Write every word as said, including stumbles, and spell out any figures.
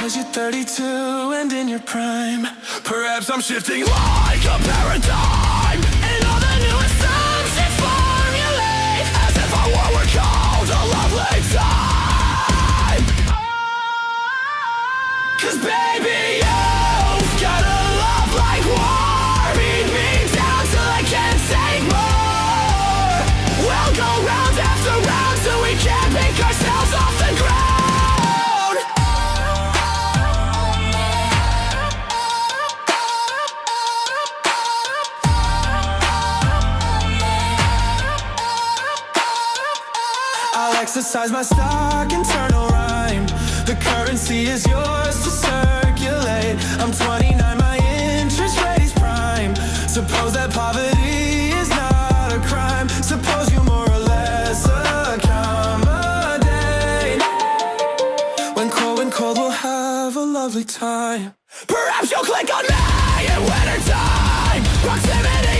Cause you're thirty-two and in your prime. Perhaps I'm shifting like a paradigm, and all the new assumptions formulate as if our war were called a lovely time. Cause baby, you've got a love like war. Beat me down till I can't take more. We'll go round after round till we can't pick ourselves off the ground. I'll exercise my stock, internal rhyme. The currency is yours to circulate. I'm twenty-nine, my interest rate is prime. Suppose that poverty is not a crime. Suppose you more or less accommodate. When cold, when cold, we'll have a lovely time. Perhaps you'll click on me in wintertime. Proximity